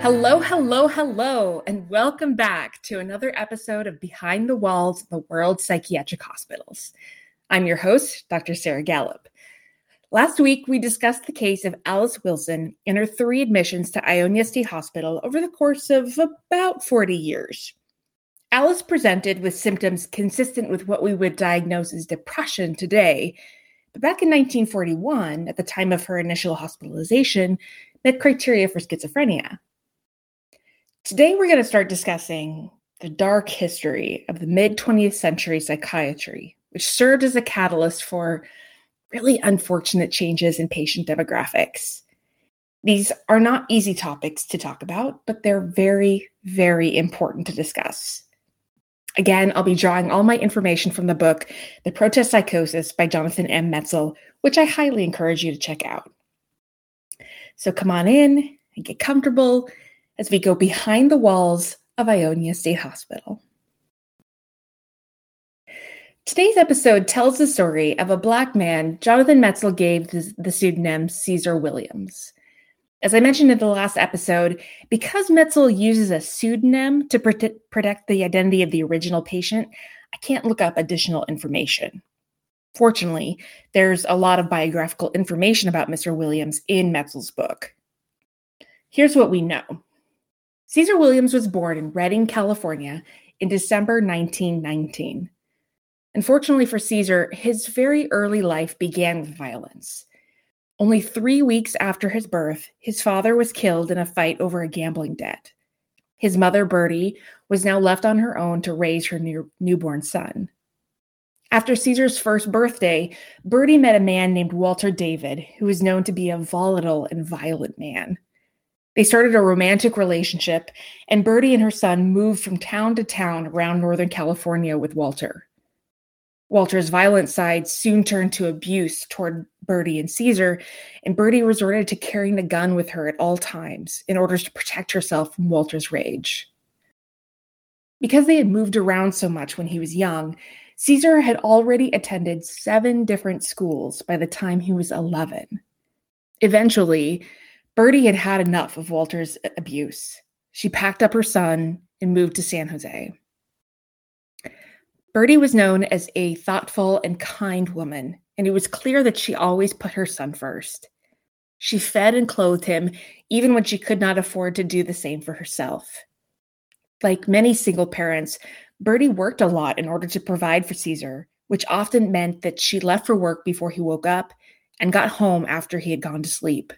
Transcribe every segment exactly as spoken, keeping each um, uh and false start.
Hello, hello, hello, and welcome back to another episode of Behind the Walls of the World Psychiatric Hospitals. I'm your host, Doctor Sarah Gallup. Last week, we discussed the case of Alice Wilson and her three admissions to Ionia State Hospital over the course of about forty years. Alice presented with symptoms consistent with what we would diagnose as depression today, but back in nineteen forty-one, at the time of her initial hospitalization, met criteria for schizophrenia. Today, we're going to start discussing the dark history of the mid-twentieth century psychiatry, which served as a catalyst for really unfortunate changes in patient demographics. These are not easy topics to talk about, but they're very, very important to discuss. Again, I'll be drawing all my information from the book, The Protest Psychosis by Jonathan M. Metzl, which I highly encourage you to check out. So come on in and get comfortable as we go behind the walls of Ionia State Hospital. Today's episode tells the story of a Black man Jonathan Metzl gave the, the pseudonym Caesar Williams. As I mentioned in the last episode, because Metzl uses a pseudonym to prote- protect the identity of the original patient, I can't look up additional information. Fortunately, there's a lot of biographical information about Mister Williams in Metzl's book. Here's what we know. Caesar Williams was born in Redding, California in December nineteen nineteen. Unfortunately for Caesar, his very early life began with violence. Only three weeks after his birth, his father was killed in a fight over a gambling debt. His mother, Bertie, was now left on her own to raise her new- newborn son. After Caesar's first birthday, Bertie met a man named Walter David, who was known to be a volatile and violent man. They started a romantic relationship, and Bertie and her son moved from town to town around Northern California with Walter. Walter's violent side soon turned to abuse toward Bertie and Caesar, and Bertie resorted to carrying a gun with her at all times in order to protect herself from Walter's rage. Because they had moved around so much when he was young, Caesar had already attended seven different schools by the time he was eleven. Eventually, Bertie had had enough of Walter's abuse. She packed up her son and moved to San Jose. Bertie was known as a thoughtful and kind woman, and it was clear that she always put her son first. She fed and clothed him, even when she could not afford to do the same for herself. Like many single parents, Bertie worked a lot in order to provide for Caesar, which often meant that she left for work before he woke up and got home after he had gone to sleep.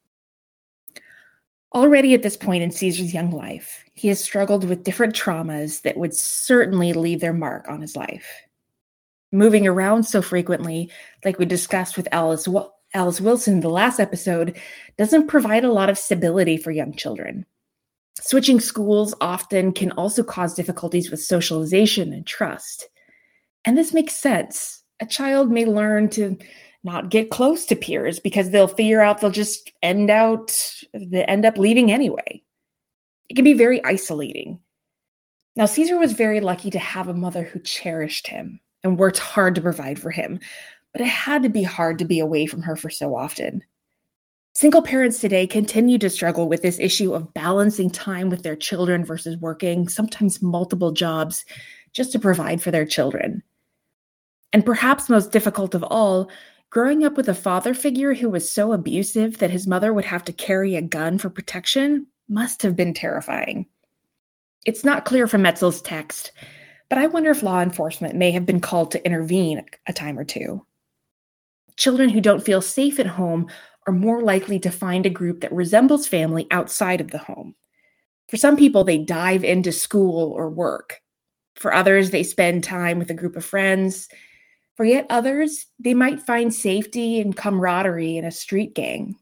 Already at this point in Caesar's young life, he has struggled with different traumas that would certainly leave their mark on his life. Moving around so frequently, like we discussed with Alice, Alice Wilson in the last episode, doesn't provide a lot of stability for young children. Switching schools often can also cause difficulties with socialization and trust. And this makes sense. A child may learn to not get close to peers because they'll figure out they'll just end out, they end up leaving anyway. It can be very isolating. Now, Caesar was very lucky to have a mother who cherished him and worked hard to provide for him, but it had to be hard to be away from her for so often. Single parents today continue to struggle with this issue of balancing time with their children versus working, sometimes multiple jobs, just to provide for their children. And perhaps most difficult of all, growing up with a father figure who was so abusive that his mother would have to carry a gun for protection must have been terrifying. It's not clear from Metzl's text, but I wonder if law enforcement may have been called to intervene a time or two. Children who don't feel safe at home are more likely to find a group that resembles family outside of the home. For some people, they dive into school or work. For others, they spend time with a group of friends. For yet others, they might find safety and camaraderie in a street gang.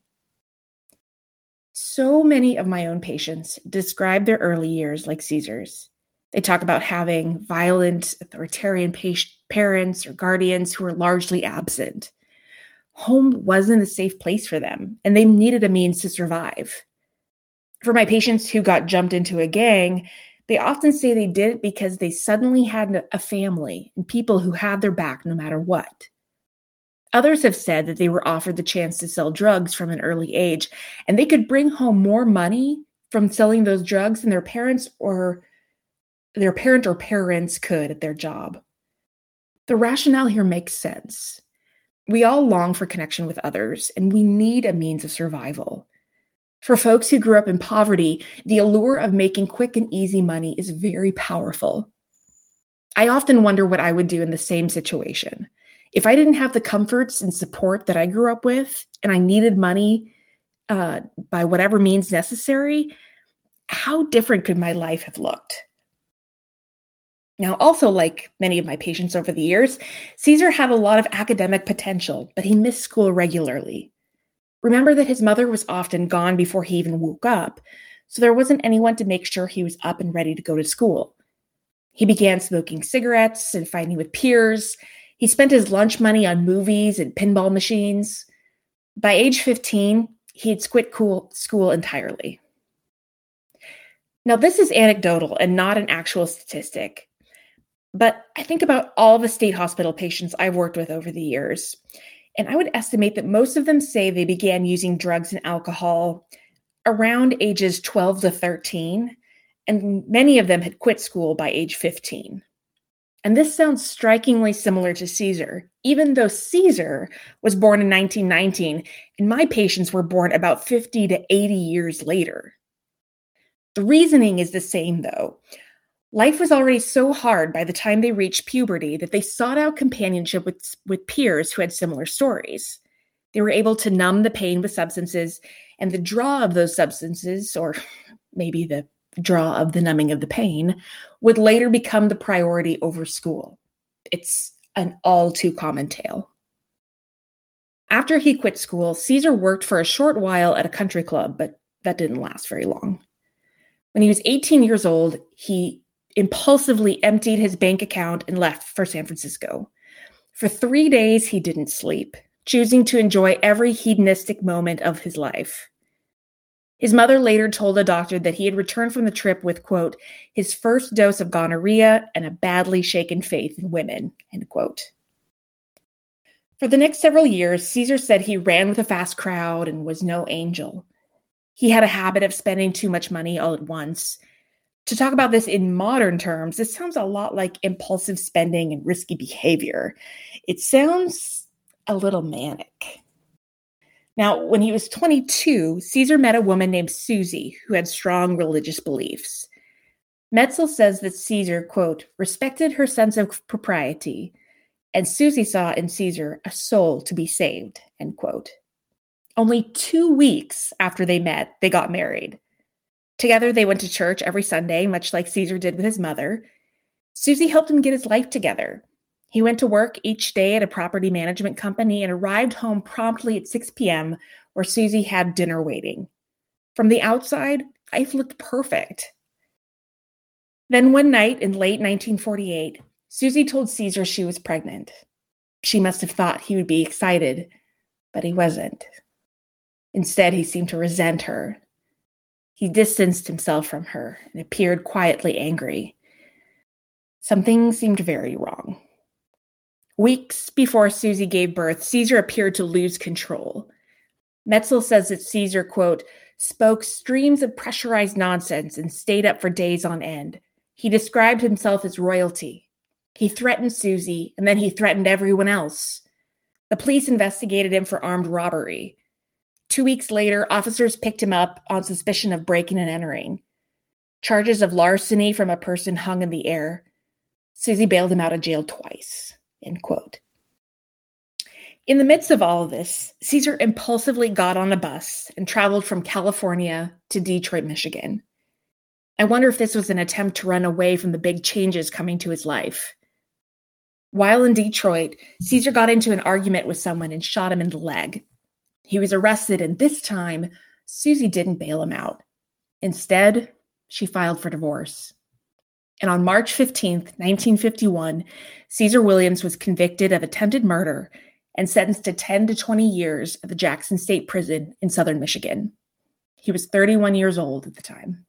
So many of my own patients describe their early years like Caesar's. They talk about having violent, authoritarian pa- parents or guardians who are largely absent. Home wasn't a safe place for them, and they needed a means to survive. For my patients who got jumped into a gang, they often say they did it because they suddenly had a family and people who had their back no matter what. Others have said that they were offered the chance to sell drugs from an early age, and they could bring home more money from selling those drugs than their parents or their parent or parents could at their job. The rationale here makes sense. We all long for connection with others, and we need a means of survival. For folks who grew up in poverty, the allure of making quick and easy money is very powerful. I often wonder what I would do in the same situation. If I didn't have the comforts and support that I grew up with, and I needed money uh, by whatever means necessary, how different could my life have looked? Now, also, like many of my patients over the years, Caesar had a lot of academic potential, but he missed school regularly. Remember that his mother was often gone before he even woke up, so there wasn't anyone to make sure he was up and ready to go to school. He began smoking cigarettes and fighting with peers. He spent his lunch money on movies and pinball machines. By age fifteen, he had quit cool school entirely. Now, this is anecdotal and not an actual statistic, but I think about all the state hospital patients I've worked with over the years, and I would estimate that most of them say they began using drugs and alcohol around ages twelve to thirteen, and many of them had quit school by age fifteen. And this sounds strikingly similar to Caesar, even though Caesar was born in nineteen nineteen, and my patients were born about fifty to eighty years later. The reasoning is the same, though. Life was already so hard by the time they reached puberty that they sought out companionship with, with peers who had similar stories. They were able to numb the pain with substances, and the draw of those substances, or maybe the draw of the numbing of the pain, would later become the priority over school. It's an all too common tale. After he quit school, Caesar worked for a short while at a country club, but that didn't last very long. When he was eighteen years old, he impulsively emptied his bank account and left for San Francisco. For three days, he didn't sleep, choosing to enjoy every hedonistic moment of his life. His mother later told a doctor that he had returned from the trip with, quote, his first dose of gonorrhea and a badly shaken faith in women, end quote. For the next several years, Caesar said he ran with a fast crowd and was no angel. He had a habit of spending too much money all at once. To talk about this in modern terms, this sounds a lot like impulsive spending and risky behavior. It sounds a little manic. Now, when he was twenty-two, Caesar met a woman named Susie who had strong religious beliefs. Metzl says that Caesar, quote, respected her sense of propriety, and Susie saw in Caesar a soul to be saved, end quote. Only two weeks after they met, they got married. Together, they went to church every Sunday, much like Caesar did with his mother. Susie helped him get his life together. He went to work each day at a property management company and arrived home promptly at six p.m., where Susie had dinner waiting. From the outside, life looked perfect. Then one night in late nineteen forty-eight, Susie told Caesar she was pregnant. She must have thought he would be excited, but he wasn't. Instead, he seemed to resent her. He distanced himself from her and appeared quietly angry. Something seemed very wrong. Weeks before Susie gave birth, Caesar appeared to lose control. Metzl says that Caesar, quote, spoke streams of pressurized nonsense and stayed up for days on end. He described himself as royalty. He threatened Susie, and then he threatened everyone else. The police investigated him for armed robbery. Two weeks later, officers picked him up on suspicion of breaking and entering. Charges of larceny from a person hung in the air. Susie bailed him out of jail twice, end quote. In the midst of all of this, Caesar impulsively got on a bus and traveled from California to Detroit, Michigan. I wonder if this was an attempt to run away from the big changes coming to his life. While in Detroit, Caesar got into an argument with someone and shot him in the leg. He was arrested, and this time, Susie didn't bail him out. Instead, she filed for divorce. And on March fifteenth, nineteen fifty-one, Caesar Williams was convicted of attempted murder and sentenced to ten to twenty years at the Jackson State Prison in southern Michigan. He was thirty-one years old at the time.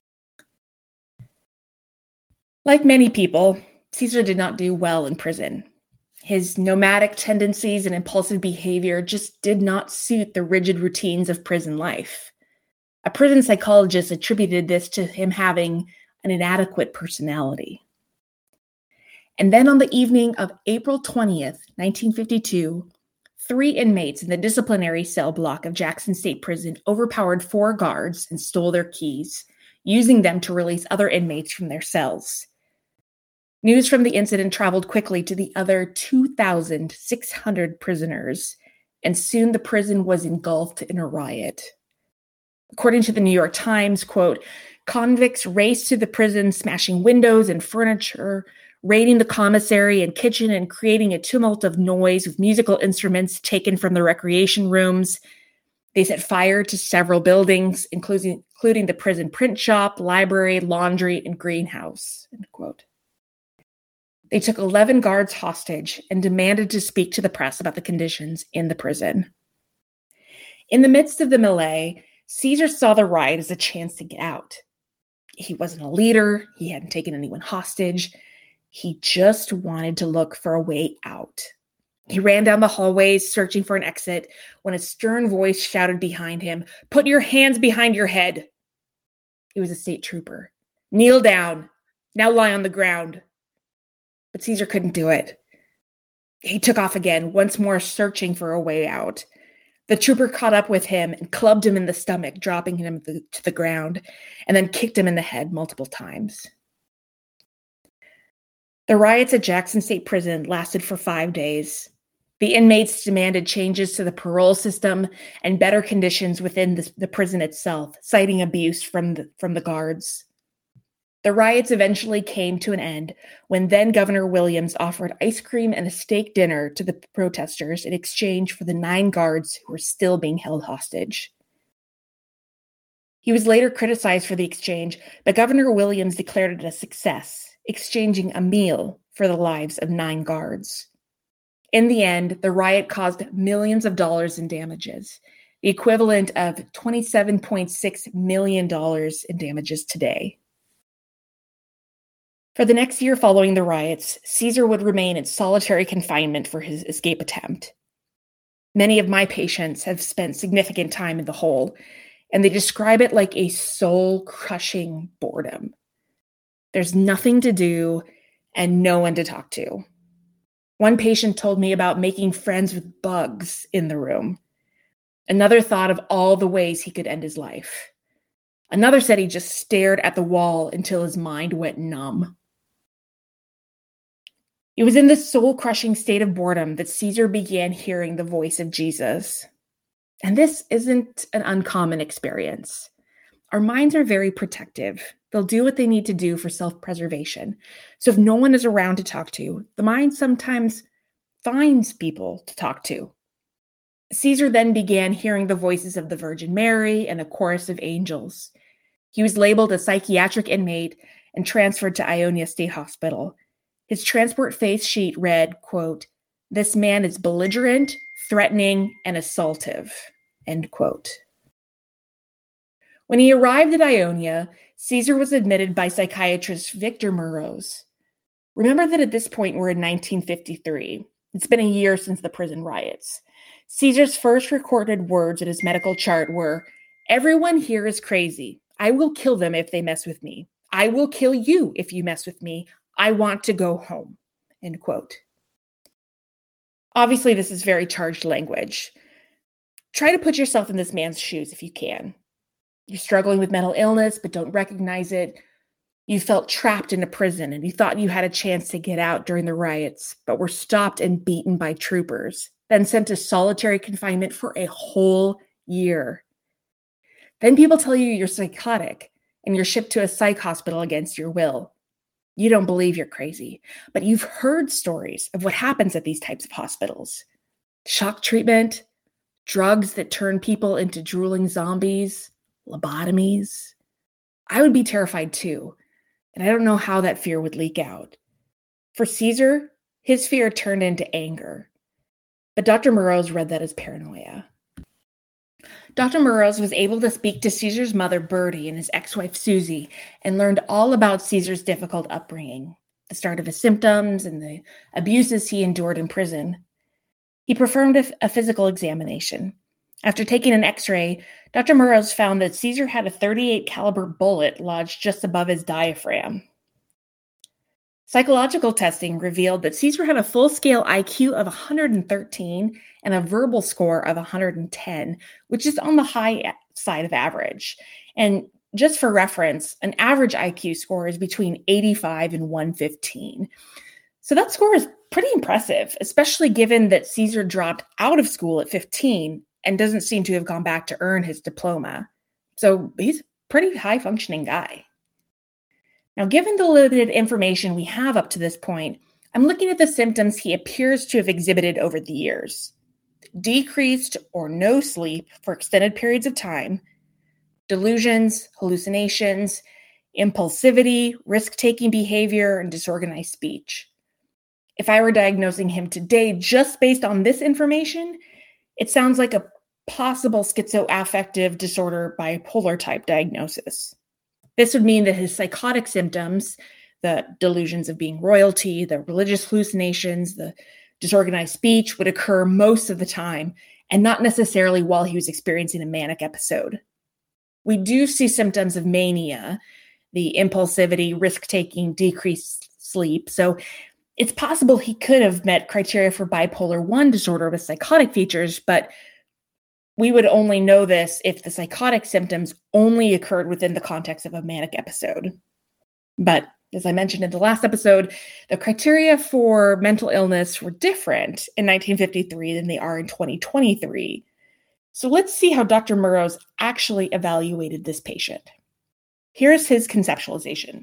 Like many people, Caesar did not do well in prison. His nomadic tendencies and impulsive behavior just did not suit the rigid routines of prison life. A prison psychologist attributed this to him having an inadequate personality. And then on the evening of April twentieth, nineteen fifty-two, three inmates in the disciplinary cell block of Jackson State Prison overpowered four guards and stole their keys, using them to release other inmates from their cells. News from the incident traveled quickly to the other two thousand six hundred prisoners, and soon the prison was engulfed in a riot. According to the New York Times, quote, convicts raced to the prison, smashing windows and furniture, raiding the commissary and kitchen and creating a tumult of noise with musical instruments taken from the recreation rooms. They set fire to several buildings, including, including the prison print shop, library, laundry, and greenhouse, end quote. They took eleven guards hostage and demanded to speak to the press about the conditions in the prison. In the midst of the melee, Caesar saw the riot as a chance to get out. He wasn't a leader. He hadn't taken anyone hostage. He just wanted to look for a way out. He ran down the hallways, searching for an exit, when a stern voice shouted behind him, "Put your hands behind your head." It was a state trooper. "Kneel down. Now lie on the ground." But Caesar couldn't do it. He took off again, once more searching for a way out. The trooper caught up with him and clubbed him in the stomach, dropping him to the ground, and then kicked him in the head multiple times. The riots at Jackson State Prison lasted for five days. The inmates demanded changes to the parole system and better conditions within the, the prison itself, citing abuse from the, from the guards. The riots eventually came to an end when then-Governor Williams offered ice cream and a steak dinner to the protesters in exchange for the nine guards who were still being held hostage. He was later criticized for the exchange, but Governor Williams declared it a success, exchanging a meal for the lives of nine guards. In the end, the riot caused millions of dollars in damages, the equivalent of twenty-seven point six million dollars in damages today. For the next year following the riots, Caesar would remain in solitary confinement for his escape attempt. Many of my patients have spent significant time in the hole, and they describe it like a soul-crushing boredom. There's nothing to do and no one to talk to. One patient told me about making friends with bugs in the room. Another thought of all the ways he could end his life. Another said he just stared at the wall until his mind went numb. It was in this soul-crushing state of boredom that Caesar began hearing the voice of Jesus. And this isn't an uncommon experience. Our minds are very protective. They'll do what they need to do for self-preservation. So if no one is around to talk to, the mind sometimes finds people to talk to. Caesar then began hearing the voices of the Virgin Mary and a chorus of angels. He was labeled a psychiatric inmate and transferred to Ionia State Hospital. His transport face sheet read, quote, "This man is belligerent, threatening, and assaultive," end quote. When he arrived at Ionia, Caesar was admitted by psychiatrist Victor Moroz. Remember that at this point we're in nineteen fifty-three. It's been a year since the prison riots. Caesar's first recorded words in his medical chart were, "Everyone here is crazy. I will kill them if they mess with me. I will kill you if you mess with me. I want to go home," end quote. Obviously, this is very charged language. Try to put yourself in this man's shoes if you can. You're struggling with mental illness, but don't recognize it. You felt trapped in a prison and you thought you had a chance to get out during the riots, but were stopped and beaten by troopers, then sent to solitary confinement for a whole year. Then people tell you you're psychotic and you're shipped to a psych hospital against your will. You don't believe you're crazy, but you've heard stories of what happens at these types of hospitals. Shock treatment, drugs that turn people into drooling zombies, lobotomies. I would be terrified too, and I don't know how that fear would leak out. For Caesar, his fear turned into anger, but Doctor Moroz read that as paranoia. Doctor Moroz was able to speak to Caesar's mother, Bertie, and his ex-wife, Susie, and learned all about Caesar's difficult upbringing, the start of his symptoms, and the abuses he endured in prison. He performed a, a physical examination. After taking an x-ray, Doctor Murrows found that Caesar had a thirty-eight caliber bullet lodged just above his diaphragm. Psychological testing revealed that Caesar had a full-scale I Q of one hundred thirteen and a verbal score of one hundred ten, which is on the high side of average. And just for reference, an average I Q score is between eighty-five and one fifteen. So that score is pretty impressive, especially given that Caesar dropped out of school at fifteen and doesn't seem to have gone back to earn his diploma. So he's a pretty high-functioning guy. Now, given the limited information we have up to this point, I'm looking at the symptoms he appears to have exhibited over the years. Decreased or no sleep for extended periods of time, delusions, hallucinations, impulsivity, risk-taking behavior, and disorganized speech. If I were diagnosing him today just based on this information, it sounds like a possible schizoaffective disorder bipolar type diagnosis. This would mean that his psychotic symptoms, the delusions of being royalty, the religious hallucinations, the disorganized speech, would occur most of the time, and not necessarily while he was experiencing a manic episode. We do see symptoms of mania, the impulsivity, risk-taking, decreased sleep. So it's possible he could have met criteria for bipolar one disorder with psychotic features, but we would only know this if the psychotic symptoms only occurred within the context of a manic episode. But as I mentioned in the last episode, the criteria for mental illness were different in nineteen fifty-three than they are in twenty twenty-three. So let's see how Doctor Murrows actually evaluated this patient. Here's his conceptualization.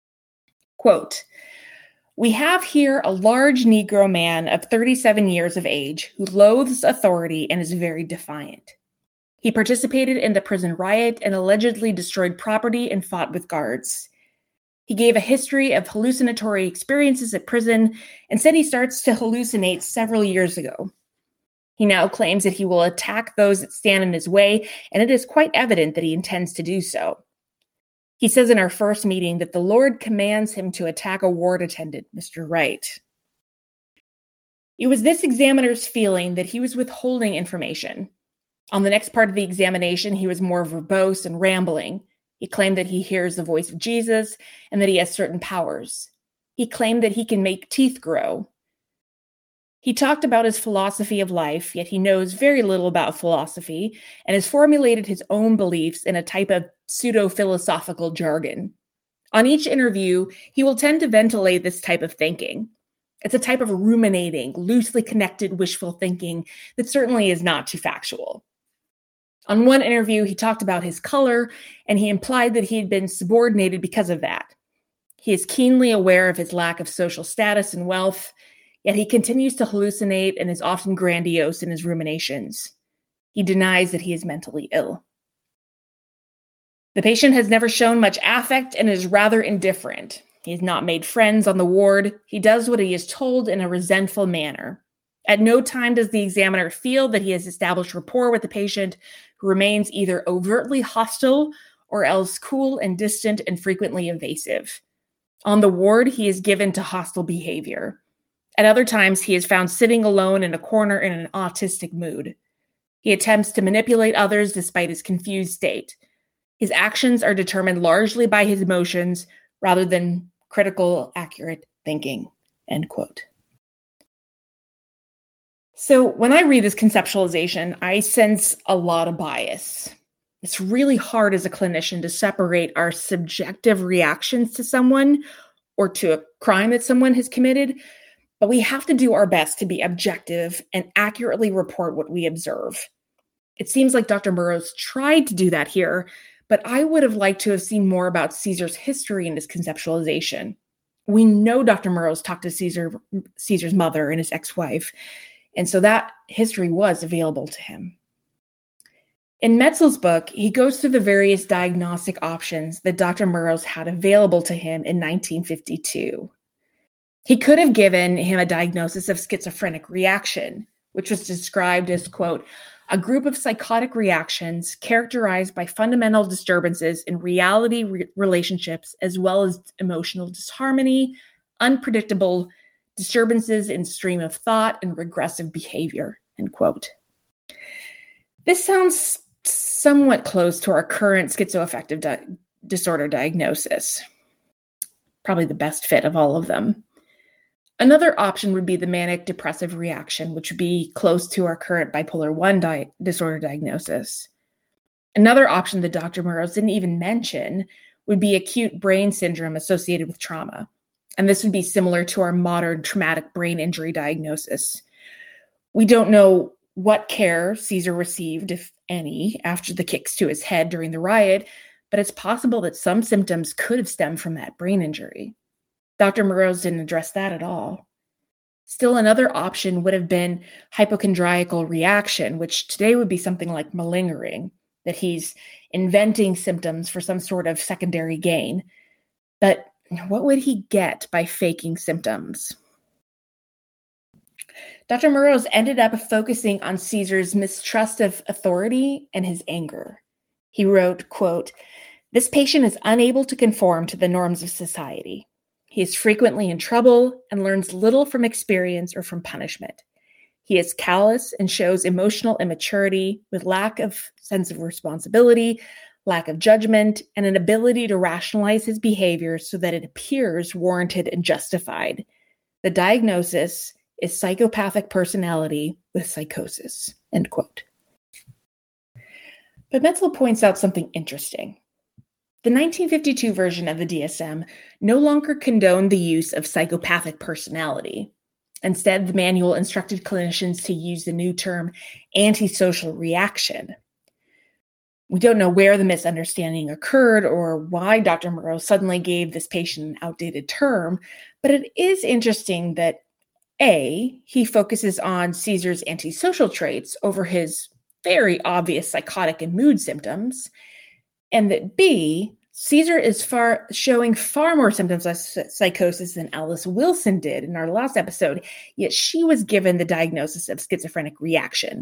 Quote, "We have here a large Negro man of thirty-seven years of age who loathes authority and is very defiant. He participated in the prison riot and allegedly destroyed property and fought with guards. He gave a history of hallucinatory experiences at prison and said he starts to hallucinate several years ago. He now claims that he will attack those that stand in his way, and it is quite evident that he intends to do so. He says in our first meeting that the Lord commands him to attack a ward attendant, Mister Wright." It was this examiner's feeling that he was withholding information. On the next part of the examination, he was more verbose and rambling. He claimed that he hears the voice of Jesus and that he has certain powers. He claimed that he can make teeth grow. He talked about his philosophy of life, yet he knows very little about philosophy and has formulated his own beliefs in a type of pseudo-philosophical jargon. On each interview, he will tend to ventilate this type of thinking. It's a type of ruminating, loosely connected wishful thinking that certainly is not too factual. On one interview, he talked about his color, and he implied that he had been subordinated because of that. He is keenly aware of his lack of social status and wealth, yet he continues to hallucinate and is often grandiose in his ruminations. He denies that he is mentally ill. The patient has never shown much affect and is rather indifferent. He has not made friends on the ward. He does what he is told in a resentful manner. At no time does the examiner feel that he has established rapport with the patient, who remains either overtly hostile or else cool and distant and frequently evasive. On the ward, he is given to hostile behavior. At other times, he is found sitting alone in a corner in an autistic mood. He attempts to manipulate others despite his confused state. His actions are determined largely by his emotions rather than critical, accurate thinking." End quote. So when I read this conceptualization, I sense a lot of bias. It's really hard as a clinician to separate our subjective reactions to someone or to a crime that someone has committed, but we have to do our best to be objective and accurately report what we observe. It seems like Doctor Murrows tried to do that here, but I would have liked to have seen more about Caesar's history in his conceptualization. We know Doctor Murrows talked to Caesar, Caesar's mother and his ex-wife, and so that history was available to him. In Metzel's book, he goes through the various diagnostic options that Doctor Murrows had available to him in nineteen fifty-two. He could have given him a diagnosis of schizophrenic reaction, which was described as, quote, "a group of psychotic reactions characterized by fundamental disturbances in reality re- relationships as well as emotional disharmony, unpredictable disturbances in stream of thought, and regressive behavior," end quote. This sounds somewhat close to our current schizoaffective di- disorder diagnosis. Probably the best fit of all of them. Another option would be the manic depressive reaction, which would be close to our current bipolar one di- disorder diagnosis. Another option that Doctor Murrows didn't even mention would be acute brain syndrome associated with trauma. And this would be similar to our modern traumatic brain injury diagnosis. We don't know what care Caesar received, if any, after the kicks to his head during the riot, but it's possible that some symptoms could have stemmed from that brain injury. Doctor Murrows didn't address that at all. Still, another option would have been hypochondriacal reaction, which today would be something like malingering, that he's inventing symptoms for some sort of secondary gain. But what would he get by faking symptoms? Doctor Murrows ended up focusing on Caesar's mistrust of authority and his anger. He wrote, quote, "This patient is unable to conform to the norms of society. He is frequently in trouble and learns little from experience or from punishment. He is callous and shows emotional immaturity with lack of sense of responsibility, lack of judgment, and an ability to rationalize his behavior so that it appears warranted and justified. The diagnosis is psychopathic personality with psychosis," end quote. But Metzl points out something interesting. The nineteen fifty-two version of the D S M no longer condoned the use of psychopathic personality. Instead, the manual instructed clinicians to use the new term antisocial reaction. We don't know where the misunderstanding occurred or why Doctor Murrows suddenly gave this patient an outdated term, but it is interesting that A, he focuses on Caesar's antisocial traits over his very obvious psychotic and mood symptoms, and that B, Caesar is far showing far more symptoms of psychosis than Alice Wilson did in our last episode, yet she was given the diagnosis of schizophrenic reaction.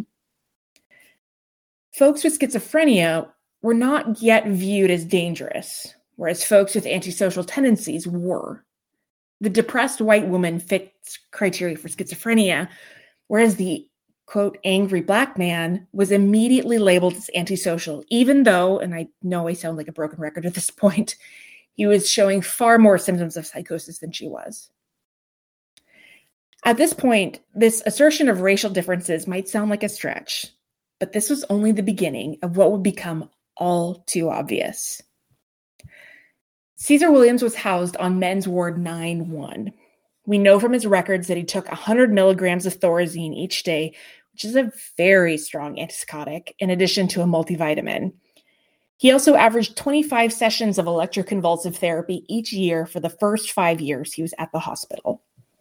Folks with schizophrenia were not yet viewed as dangerous, whereas folks with antisocial tendencies were. The depressed white woman fits criteria for schizophrenia, whereas the, quote, angry black man was immediately labeled as antisocial, even though, and I know I sound like a broken record at this point, he was showing far more symptoms of psychosis than she was. At this point, this assertion of racial differences might sound like a stretch, but this was only the beginning of what would become all too obvious. Caesar Williams was housed on men's ward nine one. We know from his records that he took one hundred milligrams of Thorazine each day, which is a very strong antipsychotic, in addition to a multivitamin. He also averaged twenty-five sessions of electroconvulsive therapy each year for the first five years he was at the hospital.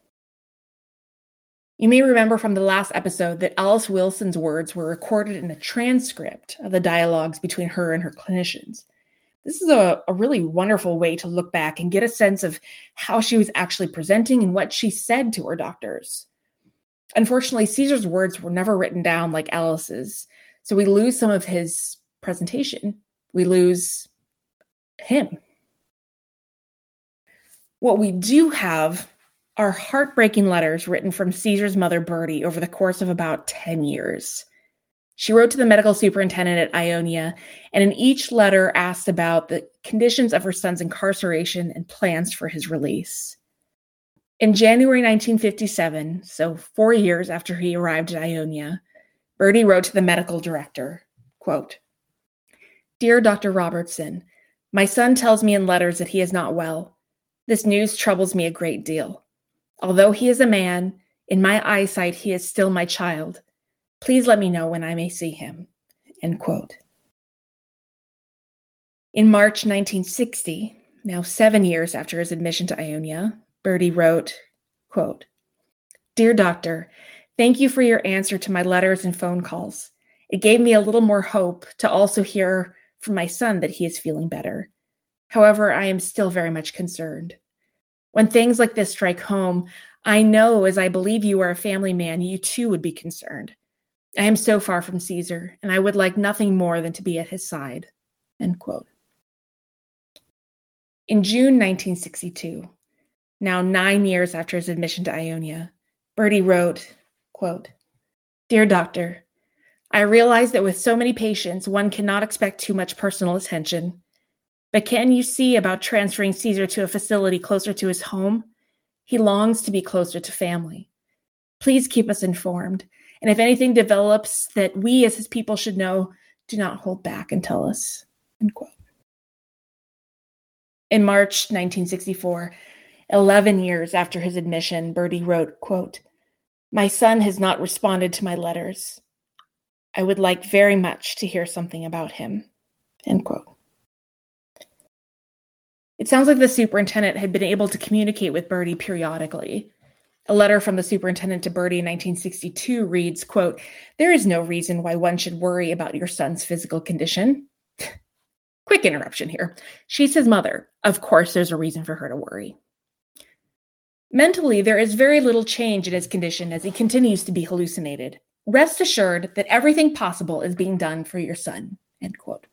You may remember from the last episode that Alice Wilson's words were recorded in a transcript of the dialogues between her and her clinicians. This is a, a really wonderful way to look back and get a sense of how she was actually presenting and what she said to her doctors. Unfortunately, Caesar's words were never written down like Alice's, so we lose some of his presentation. We lose him. What we do have are heartbreaking letters written from Caesar's mother, Bertie, over the course of about ten years. She wrote to the medical superintendent at Ionia, and in each letter asked about the conditions of her son's incarceration and plans for his release. In January nineteen fifty-seven, so four years after he arrived at Ionia, Bertie wrote to the medical director, quote, "Dear Doctor Robertson, my son tells me in letters that he is not well. This news troubles me a great deal. Although he is a man, in my eyesight he is still my child. Please let me know when I may see him," end quote. In March nineteen sixty, now seven years after his admission to Ionia, Bertie wrote, quote, "Dear Doctor, thank you for your answer to my letters and phone calls. It gave me a little more hope to also hear from my son that he is feeling better. However, I am still very much concerned. When things like this strike home, I know, as I believe you are a family man, you too would be concerned. I am so far from Caesar, and I would like nothing more than to be at his side," end quote. In June nineteen sixty-two, now nine years after his admission to Ionia, Bertie wrote, quote, "Dear Doctor, I realize that with so many patients, one cannot expect too much personal attention. But can you see about transferring Caesar to a facility closer to his home? He longs to be closer to family. Please keep us informed. And if anything develops that we as his people should know, do not hold back and tell us." End quote. In March nineteen sixty-four, eleven years after his admission, Bertie wrote, quote, "My son has not responded to my letters. I would like very much to hear something about him." End quote. It sounds like the superintendent had been able to communicate with Bertie periodically. A letter from the superintendent to Bertie in nineteen sixty-two reads, quote, "There is no reason why one should worry about your son's physical condition." Quick interruption here. She's his mother. Of course, there's a reason for her to worry. Mentally, there is very little change in his condition as he continues to be hallucinated. Rest assured that everything possible is being done for your son. End quote.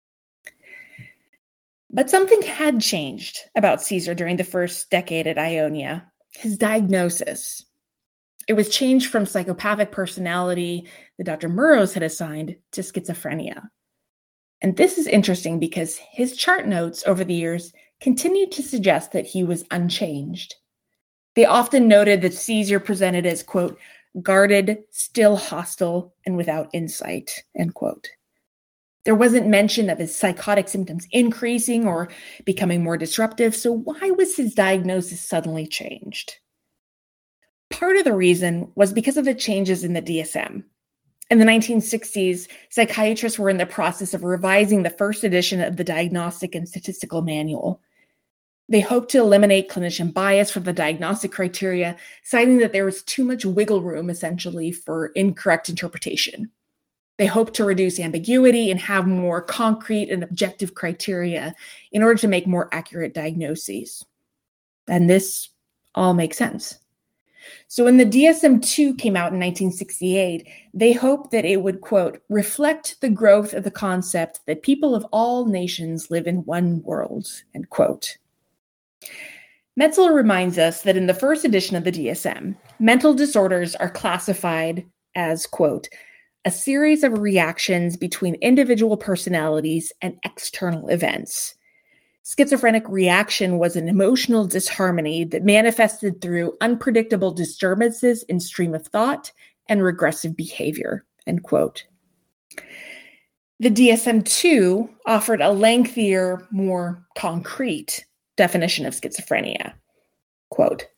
But something had changed about Caesar during the first decade at Ionia. His diagnosis. It was changed from psychopathic personality that Doctor Murrows had assigned to schizophrenia. And this is interesting because his chart notes over the years continued to suggest that he was unchanged. They often noted that Caesar presented as, quote, "guarded, still hostile, and without insight," end quote. There wasn't mention of his psychotic symptoms increasing or becoming more disruptive, so why was his diagnosis suddenly changed? Part of the reason was because of the changes in the D S M. In the nineteen sixties, psychiatrists were in the process of revising the first edition of the Diagnostic and Statistical Manual. They hoped to eliminate clinician bias from the diagnostic criteria, citing that there was too much wiggle room, essentially, for incorrect interpretation. They hoped to reduce ambiguity and have more concrete and objective criteria in order to make more accurate diagnoses. And this all makes sense. So when the D S M two came out in nineteen sixty-eight, they hoped that it would, quote, "reflect the growth of the concept that people of all nations live in one world," end quote. Metzler reminds us that in the first edition of the D S M, mental disorders are classified as, quote, "a series of reactions between individual personalities and external events." Schizophrenic reaction was an emotional disharmony that manifested through unpredictable disturbances in stream of thought and regressive behavior, end quote. The D S M two offered a lengthier, more concrete definition of schizophrenia. Quote,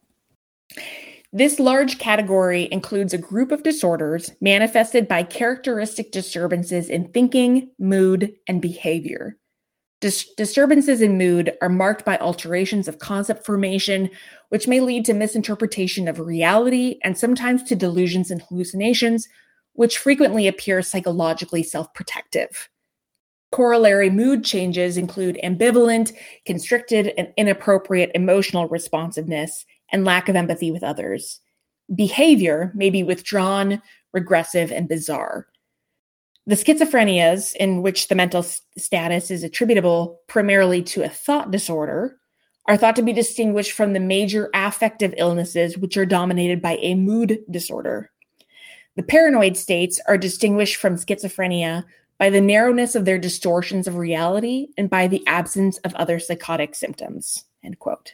"This large category includes a group of disorders manifested by characteristic disturbances in thinking, mood, and behavior. Dis- disturbances in mood are marked by alterations of concept formation, which may lead to misinterpretation of reality and sometimes to delusions and hallucinations, which frequently appear psychologically self-protective. Corollary mood changes include ambivalent, constricted, and inappropriate emotional responsiveness and lack of empathy with others. Behavior may be withdrawn, regressive, and bizarre. The schizophrenias, in which the mental status is attributable primarily to a thought disorder, are thought to be distinguished from the major affective illnesses, which are dominated by a mood disorder. The paranoid states are distinguished from schizophrenia by the narrowness of their distortions of reality and by the absence of other psychotic symptoms," end quote.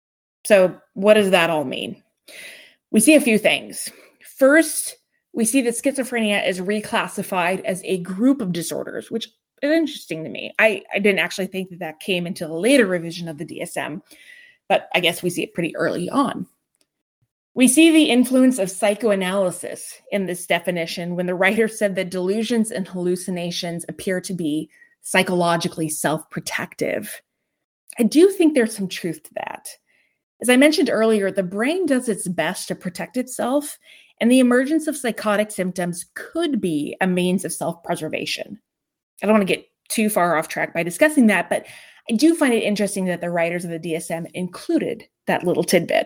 So what does that all mean? We see a few things. First, we see that schizophrenia is reclassified as a group of disorders, which is interesting to me. I, I didn't actually think that that came until a later revision of the D S M, but I guess we see it pretty early on. We see the influence of psychoanalysis in this definition when the writer said that delusions and hallucinations appear to be psychologically self-protective. I do think there's some truth to that. As I mentioned earlier, the brain does its best to protect itself, and the emergence of psychotic symptoms could be a means of self-preservation. I don't want to get too far off track by discussing that, but I do find it interesting that the writers of the D S M included that little tidbit.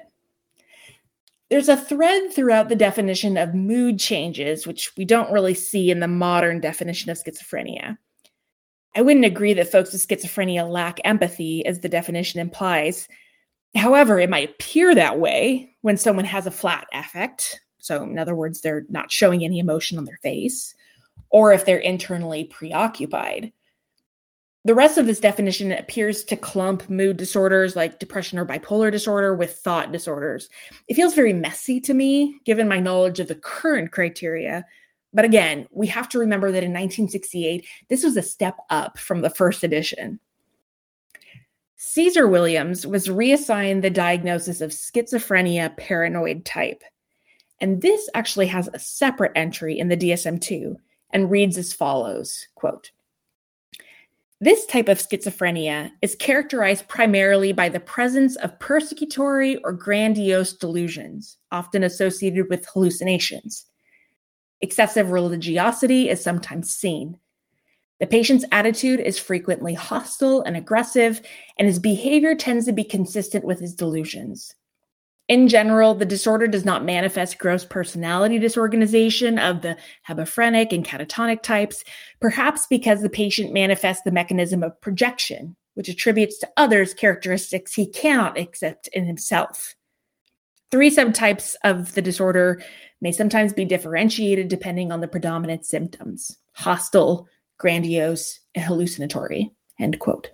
There's a thread throughout the definition of mood changes, which we don't really see in the modern definition of schizophrenia. I wouldn't agree that folks with schizophrenia lack empathy, as the definition implies. However, it might appear that way when someone has a flat affect. So in other words, they're not showing any emotion on their face, or if they're internally preoccupied. The rest of this definition appears to clump mood disorders like depression or bipolar disorder with thought disorders. It feels very messy to me, given my knowledge of the current criteria. But again, we have to remember that in nineteen sixty-eight, this was a step up from the first edition. Caesar Williams was reassigned the diagnosis of schizophrenia paranoid type. And this actually has a separate entry in the D S M two and reads as follows, quote, "This type of schizophrenia is characterized primarily by the presence of persecutory or grandiose delusions, often associated with hallucinations. Excessive religiosity is sometimes seen. The patient's attitude is frequently hostile and aggressive, and his behavior tends to be consistent with his delusions. In general, the disorder does not manifest gross personality disorganization of the hebephrenic and catatonic types, perhaps because the patient manifests the mechanism of projection, which attributes to others characteristics he cannot accept in himself. Three subtypes of the disorder may sometimes be differentiated depending on the predominant symptoms: hostile, grandiose, and hallucinatory," end quote.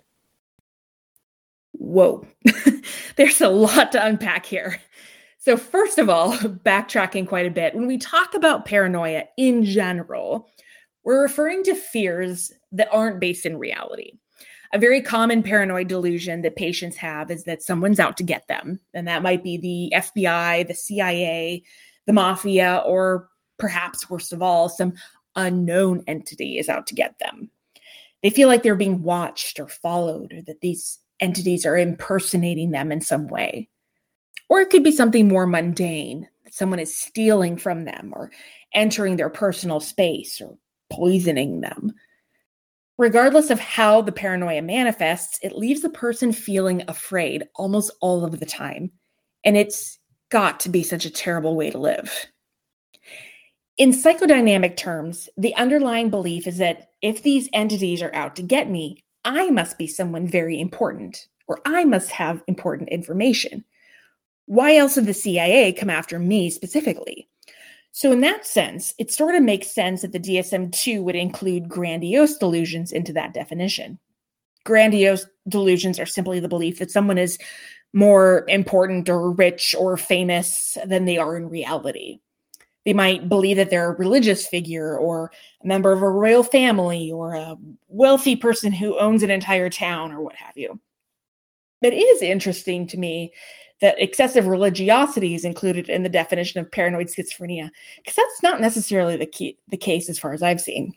Whoa, there's a lot to unpack here. So first of all, backtracking quite a bit, when we talk about paranoia in general, we're referring to fears that aren't based in reality. A very common paranoid delusion that patients have is that someone's out to get them, and that might be the F B I, the C I A, the mafia, or perhaps worst of all, some unknown entity is out to get them. They feel like they're being watched or followed, or that these entities are impersonating them in some way. Or it could be something more mundane, that someone is stealing from them or entering their personal space or poisoning them. Regardless of how the paranoia manifests, it leaves the person feeling afraid almost all of the time. And it's got to be such a terrible way to live. In psychodynamic terms, the underlying belief is that if these entities are out to get me, I must be someone very important, or I must have important information. Why else would the C I A come after me specifically? So in that sense, it sort of makes sense that the D S M two would include grandiose delusions into that definition. Grandiose delusions are simply the belief that someone is more important or rich or famous than they are in reality. They might believe that they're a religious figure or a member of a royal family or a wealthy person who owns an entire town or what have you. But it is interesting to me that excessive religiosity is included in the definition of paranoid schizophrenia, because that's not necessarily the, key, the case as far as I've seen.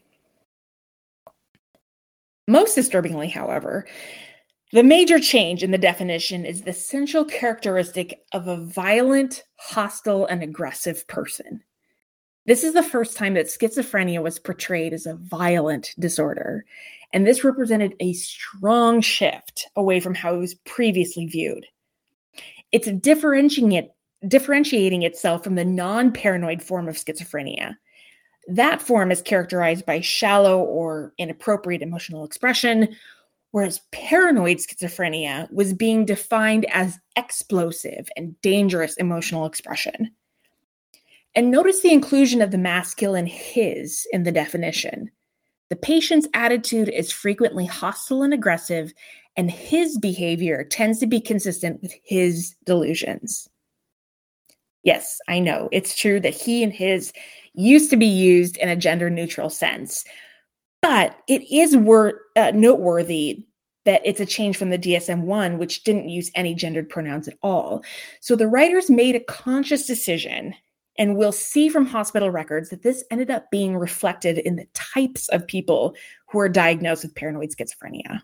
Most disturbingly, however, the major change in the definition is the essential characteristic of a violent, hostile, and aggressive person. This is the first time that schizophrenia was portrayed as a violent disorder, and this represented a strong shift away from how it was previously viewed. It's differentiating, it, differentiating itself from the non-paranoid form of schizophrenia. That form is characterized by shallow or inappropriate emotional expression, whereas paranoid schizophrenia was being defined as explosive and dangerous emotional expression. And notice the inclusion of the masculine his in the definition. The patient's attitude is frequently hostile and aggressive, and his behavior tends to be consistent with his delusions. Yes, I know, it's true that he and his used to be used in a gender-neutral sense, but it is wor- uh, noteworthy that it's a change from the D S M one, which didn't use any gendered pronouns at all. So the writers made a conscious decision, and we'll see from hospital records that this ended up being reflected in the types of people who are diagnosed with paranoid schizophrenia.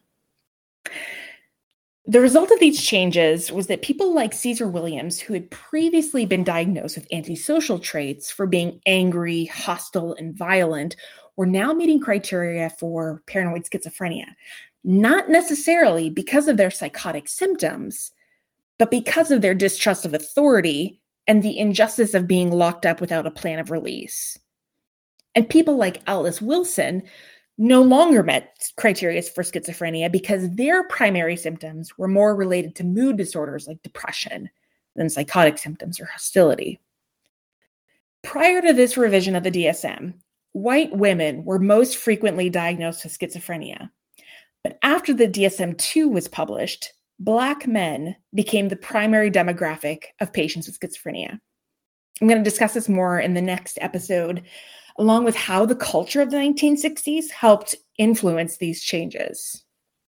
The result of these changes was that people like Caesar Williams, who had previously been diagnosed with antisocial traits for being angry, hostile, and violent, were now meeting criteria for paranoid schizophrenia, not necessarily because of their psychotic symptoms, but because of their distrust of authority and the injustice of being locked up without a plan of release. And people like Alice Wilson no longer met criteria for schizophrenia because their primary symptoms were more related to mood disorders like depression than psychotic symptoms or hostility. Prior to this revision of the D S M, white women were most frequently diagnosed with schizophrenia. But after the D S M two was published, Black men became the primary demographic of patients with schizophrenia. I'm going to discuss this more in the next episode, along with how the culture of the nineteen sixties helped influence these changes.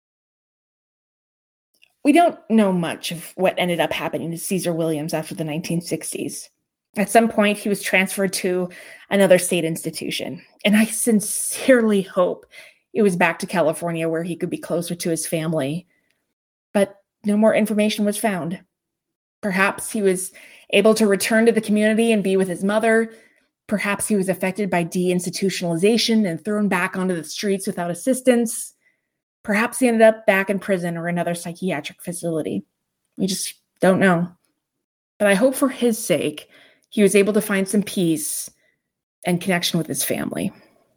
We don't know much of what ended up happening to Caesar Williams after the nineteen sixties. At some point, he was transferred to another state institution, and I sincerely hope it was back to California where he could be closer to his family. But no more information was found. Perhaps he was able to return to the community and be with his mother. Perhaps he was affected by deinstitutionalization and thrown back onto the streets without assistance. Perhaps he ended up back in prison or another psychiatric facility. We just don't know. But I hope for his sake, he was able to find some peace and connection with his family.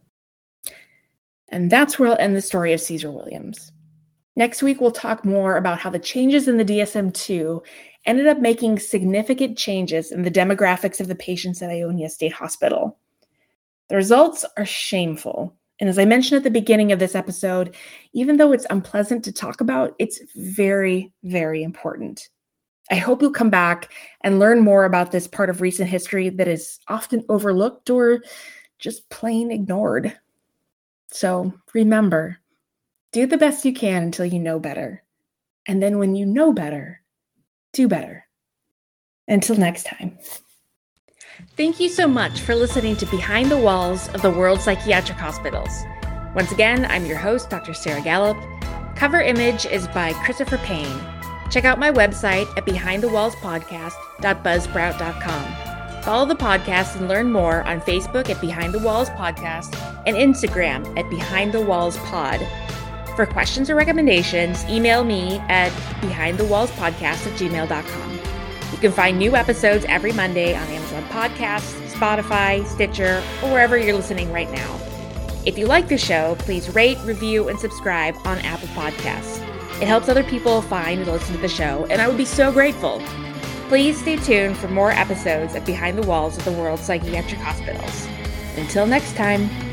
And that's where I'll end the story of Caesar Williams. Next week, we'll talk more about how the changes in the D S M two ended up making significant changes in the demographics of the patients at Ionia State Hospital. The results are shameful. And as I mentioned at the beginning of this episode, even though it's unpleasant to talk about, it's very, very important. I hope you'll come back and learn more about this part of recent history that is often overlooked or just plain ignored. So remember, do the best you can until you know better. And then when you know better, do better. Until next time. Thank you so much for listening to Behind the Walls of the World Psychiatric Hospitals. Once again, I'm your host, Doctor Sarah Gallup. Cover image is by Christopher Payne. Check out my website at behind the walls podcast dot buzzsprout dot com. Follow the podcast and learn more on Facebook at Behind the Walls Podcast and Instagram at Behind the Walls Pod. For questions or recommendations, email me at behind the walls podcast at gmail dot com. You can find new episodes every Monday on Amazon Podcasts, Spotify, Stitcher, or wherever you're listening right now. If you like the show, please rate, review, and subscribe on Apple Podcasts. It helps other people find and listen to the show, and I would be so grateful. Please stay tuned for more episodes of Behind the Walls of the World Psychiatric Hospitals. Until next time.